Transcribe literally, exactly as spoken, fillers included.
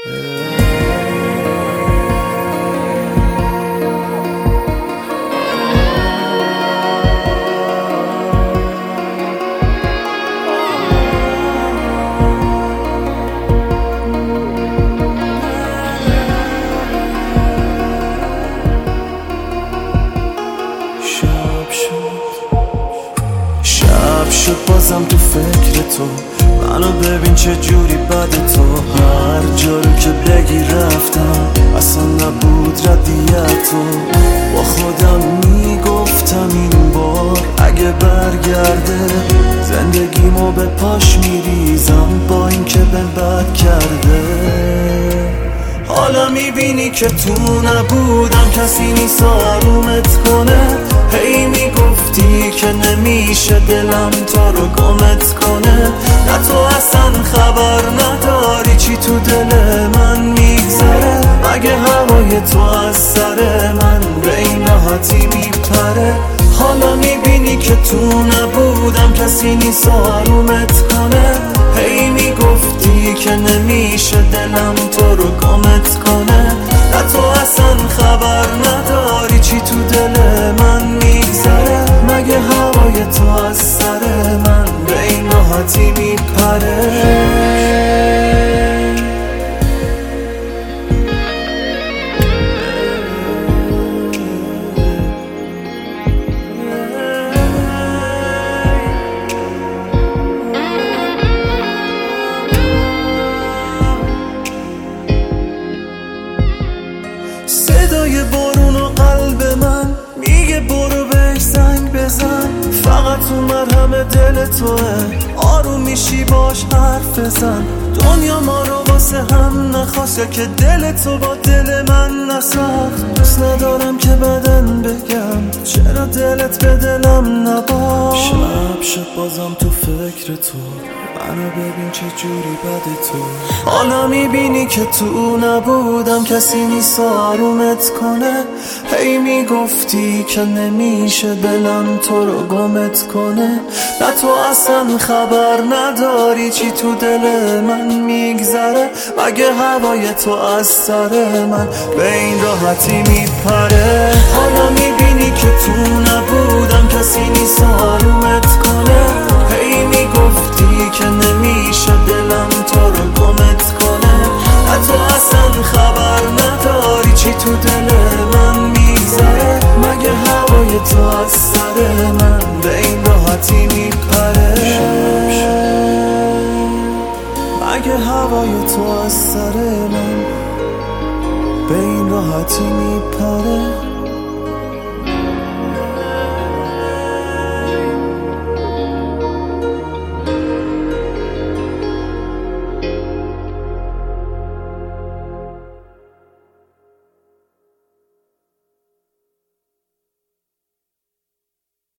شد بازم تو فکر تو، منو ببین چه جوری بد تو. هر جا رو که بگی رفتم، اصلا نبود ردیت تو. با خودم میگفتم این بار اگه برگرده زندگیمو به پاش میریزم، با این که به بد کرده. حالا میبینی که تو نبودم، کسی نیست آرومت کنه. هی میگفتی که نمیشه دلم تو رو گمت کنه. نه تو اصلا خبر نداری چی تو دل من میگذره. مگه هوای تو از سر من به این راحتی میپره. حالا میبینی که تو نبودم، کسی نیست آرومت کنه. هی میگفتی که نمیشه دلم تو رو گمت کنه. نه تو اصلا خبر نداری چی تو دل من میگذره. مگه هوای تو از سر من به این راحتی میپره. صدای بارون و قلب من میگه برو بهش زنگ بزن. فقط تو مرهم دل توه، آروم میشی باش حرف بزن. دنیا ما رو واسه هم نخواست، یا که دل تو با دل من نساخت. دوست ندارم که بدن بگم چرا دلت به دلم نباش. شب شب بازم تو فکر تو، منو ببین چه جوری بد تو. حالا میبینی که تو نبودم، کسی نیست آرومت کنه. هی میگفتی که نمیشه دلم تو رو گمت کنه. نه تو اصلا خبر نداری چی تو دل من میگذره. مگه هوای تو از سر من به این راحتی میپره. حالا میبینی که تو نبودم، کسی نیست آرومت کنه. هی میگفتی که نمیشه دلم تو رو گمت کنه. نه تو اصلا خبر نداری چی تو دل من میگذره. مگه هوای تو از سر من به این راحتی میپره. مگه هوای تو از سر من به این راحتی میپره.